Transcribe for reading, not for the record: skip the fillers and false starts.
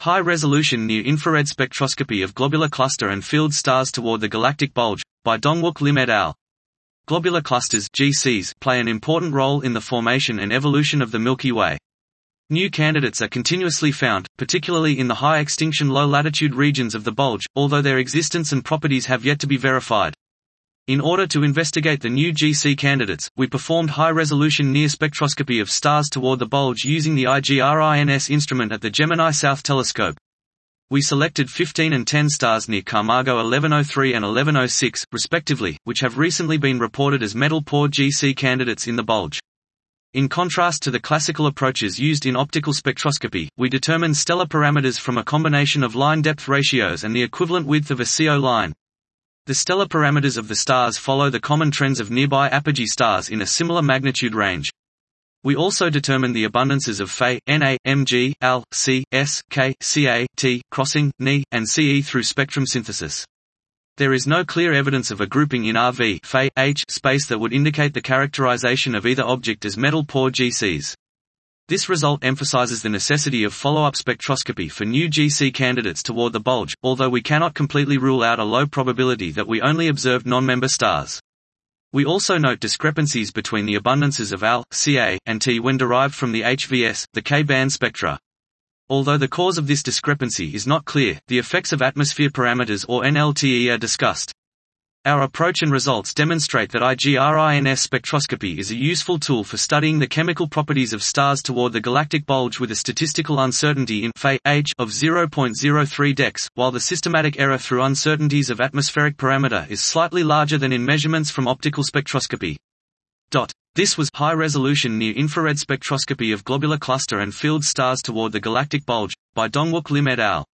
High-resolution near-infrared spectroscopy of globular cluster and field stars toward the galactic bulge, by Dongwook Lim et al. Globular clusters (GCs) play an important role in the formation and evolution of the Milky Way. New candidates are continuously found, particularly in the high-extinction low-latitude regions of the bulge, although their existence and properties have yet to be verified. In order to investigate the new GC candidates, we performed high-resolution near spectroscopy of stars toward the bulge using the IGRINS instrument at the Gemini South Telescope. We selected 15 and 10 stars near Camargo 1103 and 1106, respectively, which have recently been reported as metal-poor GC candidates in the bulge. In contrast to the classical approaches used in optical spectroscopy, we determined stellar parameters from a combination of line depth ratios and the equivalent width of a CO line. The stellar parameters of the stars follow the common trends of nearby apogee stars in a similar magnitude range. We also determined the abundances of Fe, Na, Mg, Al, C, S, K, Ca, T, crossing, Ni, and Ce through spectrum synthesis. There is no clear evidence of a grouping in RV Fe, H space that would indicate the characterization of either object as metal-poor GCs. This result emphasizes the necessity of follow-up spectroscopy for new GC candidates toward the bulge, although we cannot completely rule out a low probability that we only observed non-member stars. We also note discrepancies between the abundances of Al, Ca, and T when derived from the HVS, the K-band spectra. Although the cause of this discrepancy is not clear, the effects of atmosphere parameters or NLTE are discussed. Our approach and results demonstrate that IGRINS spectroscopy is a useful tool for studying the chemical properties of stars toward the galactic bulge with a statistical uncertainty in Fe H of 0.03 dex, while the systematic error through uncertainties of atmospheric parameter is slightly larger than in measurements from optical spectroscopy. This was high-resolution near-infrared spectroscopy of globular cluster and field stars toward the galactic bulge, by Dongwook Lim et al.